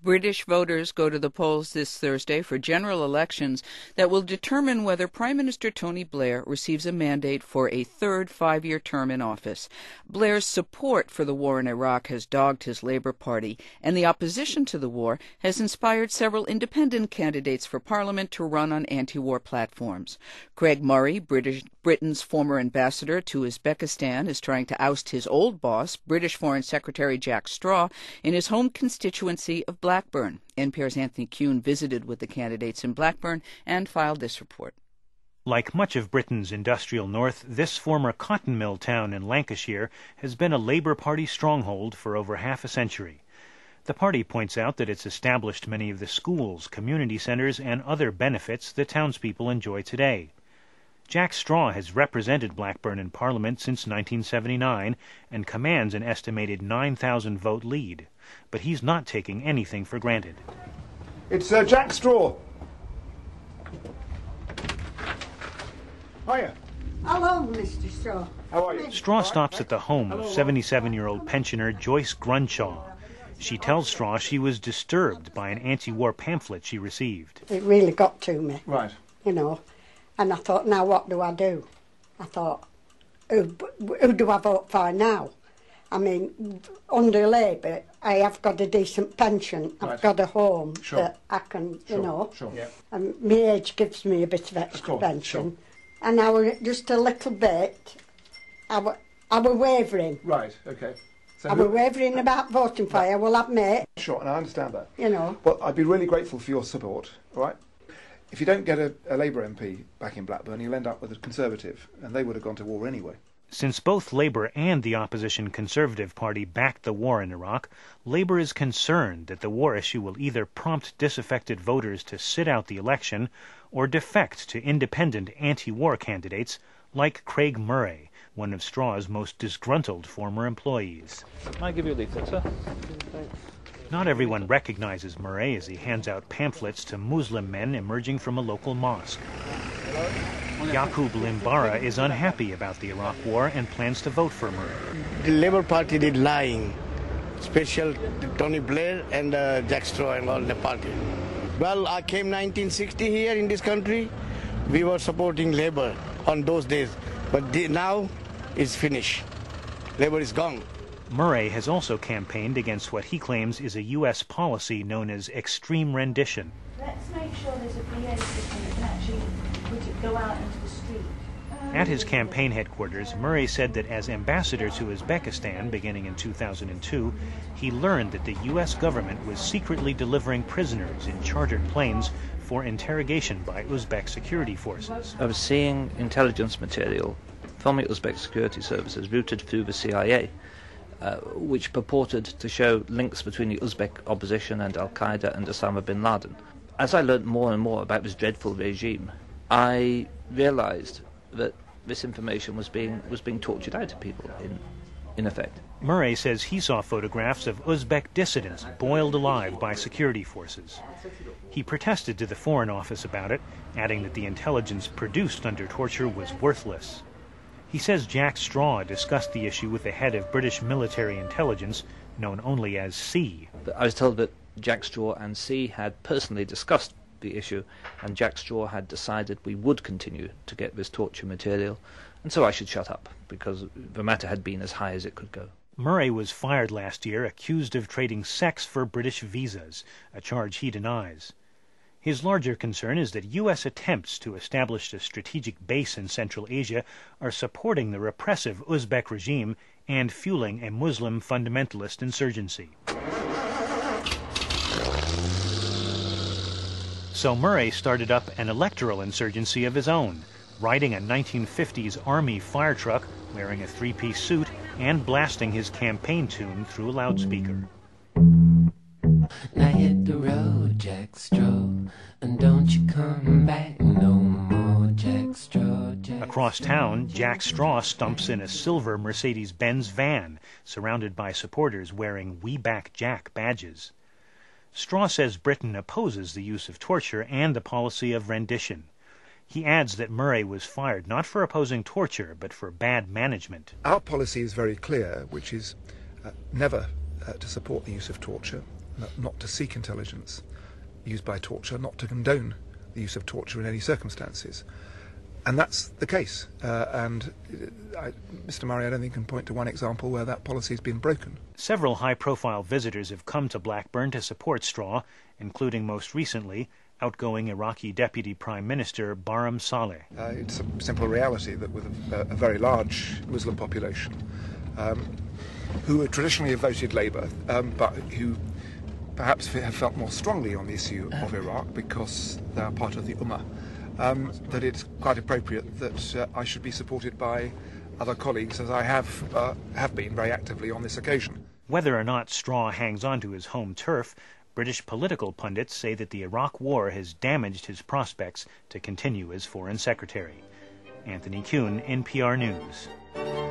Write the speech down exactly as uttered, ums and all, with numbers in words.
British voters go to the polls this Thursday for general elections that will determine whether Prime Minister Tony Blair receives a mandate for a third five-year term in office. Blair's support for the war in Iraq has dogged his Labour Party, and the opposition to the war has inspired several independent candidates for Parliament to run on anti-war platforms. Craig Murray, British, Britain's former ambassador to Uzbekistan, is trying to oust his old boss, British Foreign Secretary Jack Straw, in his home constituency of Blackburn. Blackburn. N P R's Anthony Kuhn visited with the candidates in Blackburn and filed this report. Like much of Britain's industrial north, this former cotton mill town in Lancashire has been a Labour Party stronghold for over half a century. The party points out that it's established many of the schools, community centres and other benefits that townspeople enjoy today. Jack Straw has represented Blackburn in Parliament since nineteen seventy-nine and commands an estimated nine thousand vote lead. But he's not taking anything for granted. It's uh, Jack Straw. Hiya. Hello, Mister Straw. How are you? Straw stops at the home of seventy-seven-year-old pensioner Joyce Grunshaw. She tells Straw she was disturbed by an anti-war pamphlet she received. It really got to me. Right. You know, and I thought, now what do I do? I thought, who, who do I vote for now? I mean, under Labour, I have got a decent pension. I've right. got a home sure. that I can, sure. you know. Sure. Yeah. And my age gives me a bit of extra of pension. Sure. And I was just a little bit, I were, I were wavering. Right, okay. So I were wavering about voting for you, I will admit. Sure, and I understand that. You know. Well, I'd be really grateful for your support, all right? If you don't get a, a Labour M P back in Blackburn, you'll end up with a Conservative, and they would have gone to war anyway. Since both Labour and the opposition Conservative Party backed the war in Iraq, Labour is concerned that the war issue will either prompt disaffected voters to sit out the election or defect to independent anti-war candidates like Craig Murray, one of Straw's most disgruntled former employees. Can I give you a leaflet, sir? Not everyone recognizes Murray as he hands out pamphlets to Muslim men emerging from a local mosque. Yaqub Limbara is unhappy about the Iraq War and plans to vote for Murray. The Labour Party did lying, special Tony Blair and uh, Jack Straw and all the party. Well, I came nineteen sixty here in this country. We were supporting Labour on those days, but the, now it's finished. Labour is gone. Murray has also campaigned against what he claims is a U S policy known as extreme rendition. Let's make sure there's a V A system that can actually put it, go out into the street. At his campaign headquarters, Murray said that as ambassador to Uzbekistan beginning in two thousand two, he learned that the U S government was secretly delivering prisoners in chartered planes for interrogation by Uzbek security forces. I was seeing intelligence material from the Uzbek security services routed through the C I A, uh, which purported to show links between the Uzbek opposition and Al-Qaeda and Osama bin Laden. As I learned more and more about this dreadful regime, I realized that this information was being was being tortured out to people, in, in effect. Murray says he saw photographs of Uzbek dissidents boiled alive by security forces. He protested to the Foreign Office about it, adding that the intelligence produced under torture was worthless. He says Jack Straw discussed the issue with the head of British military intelligence, known only as C. I was told that Jack Straw and C had personally discussed the issue, and Jack Straw had decided we would continue to get this torture material, and so I should shut up, because the matter had been as high as it could go. Murray was fired last year, accused of trading sex for British visas, a charge he denies. His larger concern is that U S attempts to establish a strategic base in Central Asia are supporting the repressive Uzbek regime and fueling a Muslim fundamentalist insurgency. So Murray started up an electoral insurgency of his own, riding a nineteen fifties army fire truck, wearing a three-piece suit, and blasting his campaign tune through a loudspeaker. Now hit the road, Jack Straw, and don't you come back no more, Jack Straw. Jack Across town, Jack Straw stumps in a silver Mercedes-Benz van, surrounded by supporters wearing We Back Jack badges. Straw says Britain opposes the use of torture and the policy of rendition. He adds that Murray was fired not for opposing torture, but for bad management. Our policy is very clear, which is uh, never uh, to support the use of torture, not, not to seek intelligence used by torture, not to condone the use of torture in any circumstances. And that's the case. Uh, and I, Mister Murray, I don't think, can point to one example where that policy has been broken. Several high-profile visitors have come to Blackburn to support Straw, including most recently outgoing Iraqi Deputy Prime Minister Barham Saleh. Uh, it's a simple reality that with a, a very large Muslim population, um, who traditionally have voted Labour, um, but who perhaps have felt more strongly on the issue of Iraq because they are part of the Ummah, um, that it's quite appropriate that uh, I should be supported by other colleagues, as I have uh, have been very actively on this occasion. Whether or not Straw hangs on to his home turf, British political pundits say that the Iraq War has damaged his prospects to continue as Foreign Secretary. Anthony Kuhn, N P R News.